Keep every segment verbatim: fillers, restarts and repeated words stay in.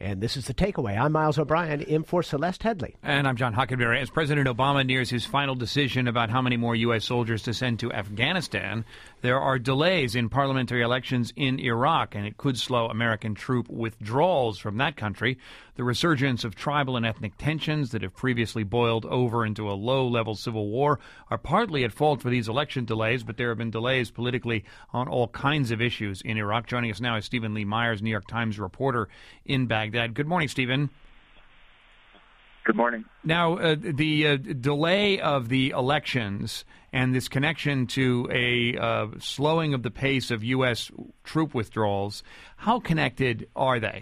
And this is The Takeaway. I'm Miles O'Brien, in for Celeste Headley. And I'm John Huckenberry. As President Obama nears his final decision about how many more U S soldiers to send to Afghanistan, there are delays in parliamentary elections in Iraq, and it could slow American troop withdrawals from that country. The resurgence of tribal and ethnic tensions that have previously boiled over into a low-level civil war are partly at fault for these election delays, but there have been delays politically on all kinds of issues in Iraq. Joining us now is Stephen Lee Myers, New York Times reporter in Baghdad. Good morning, Stephen. Good morning. Now, uh, the uh, delay of the elections and this connection to a uh, slowing of the pace of U S troop withdrawals, how connected are they?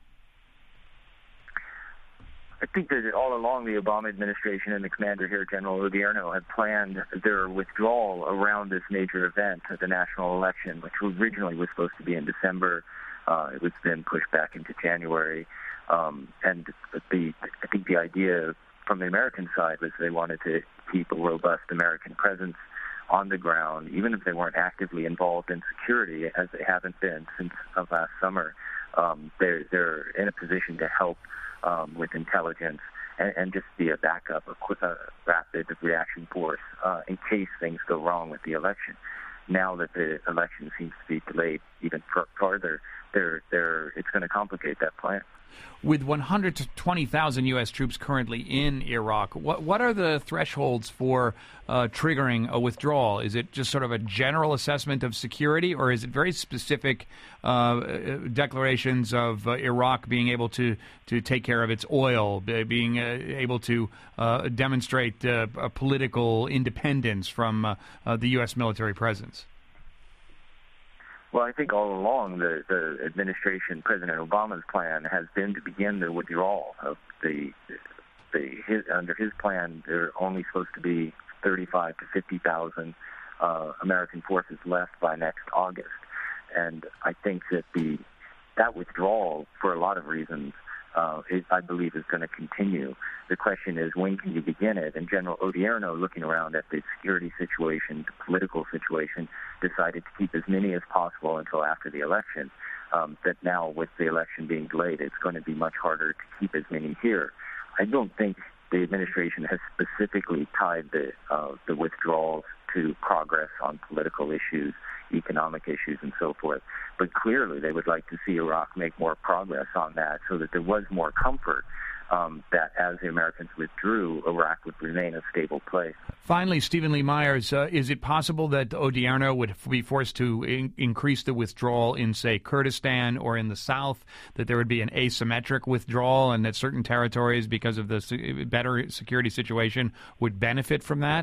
I think that all along the Obama administration and the commander here, General Odierno, had planned their withdrawal around this major event, the national election, which originally was supposed to be in December. Uh, it was then pushed back into January. Um, and the I think the idea from the American side was they wanted to keep a robust American presence on the ground, even if they weren't actively involved in security, as they haven't been since uh, last summer. Um, they're, they're in a position to help um, with intelligence and, and just be a backup, a quick, a rapid reaction force uh, in case things go wrong with the election. Now that the election seems to be delayed even fr- farther, they're, they're, it's going to complicate that plan. With one hundred to twenty thousand U S troops currently in Iraq, what what are the thresholds for uh, triggering a withdrawal? Is it just sort of a general assessment of security, or is it very specific uh, declarations of uh, Iraq being able to, to take care of its oil, being uh, able to uh, demonstrate uh, a political independence from uh, uh, the U S military presence? Well, I think all along the, the administration, President Obama's plan has been to begin the withdrawal of the, the his, under his plan, there are only supposed to be thirty-five to fifty thousand uh, American forces left by next August, and I think that the that withdrawal, for a lot of reasons, uh, it, I believe is going to continue. The question is, when can you begin it? And General Odierno, looking around at the security situation, the political situation, decided to keep as many as possible until after the election. Um, that now, with the election being delayed, it's going to be much harder to keep as many here. I don't think the administration has specifically tied the uh, the withdrawals to progress on political issues, economic issues, and so forth. But clearly, they would like to see Iraq make more progress on that, so that there was more comfort um, that as the Americans withdrew, Iraq would remain a stable place. Finally, Stephen Lee Myers, uh, is it possible that Odierno would be forced to in- increase the withdrawal in, say, Kurdistan or in the south, that there would be an asymmetric withdrawal and that certain territories, because of the se- better security situation, would benefit from that?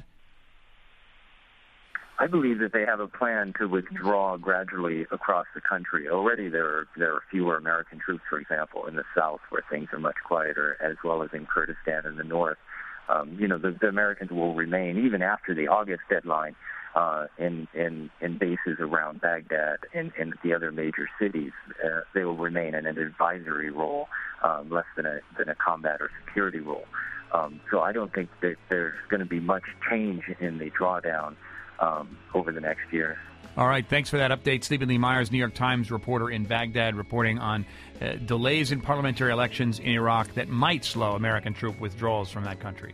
I believe that they have a plan to withdraw gradually across the country. Already there are, there are fewer American troops, for example, in the south where things are much quieter, as well as in Kurdistan in the north. Um, you know, the, the Americans will remain, even after the August deadline, uh, in, in, in bases around Baghdad and, and the other major cities. Uh, they will remain in an advisory role, um, less than a, than a combat or security role. Um, so I don't think that there's going to be much change in the drawdown Um, over the next year. All right. Thanks for that update. Stephen Lee Myers, New York Times reporter in Baghdad, reporting on uh, delays in parliamentary elections in Iraq that might slow American troop withdrawals from that country.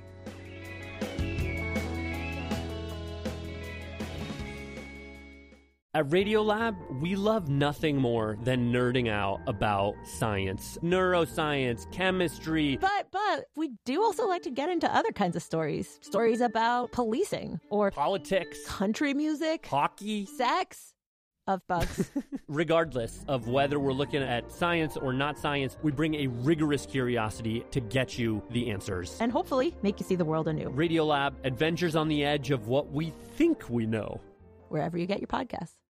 At Radiolab, we love nothing more than nerding out about science, neuroscience, chemistry. But, but, we do also like to get into other kinds of stories. Stories about policing or politics, country music, hockey, sex, of bugs. Regardless of whether we're looking at science or not science, we bring a rigorous curiosity to get you the answers. And hopefully make you see the world anew. Radiolab, adventures on the edge of what we think we know. Wherever you get your podcasts.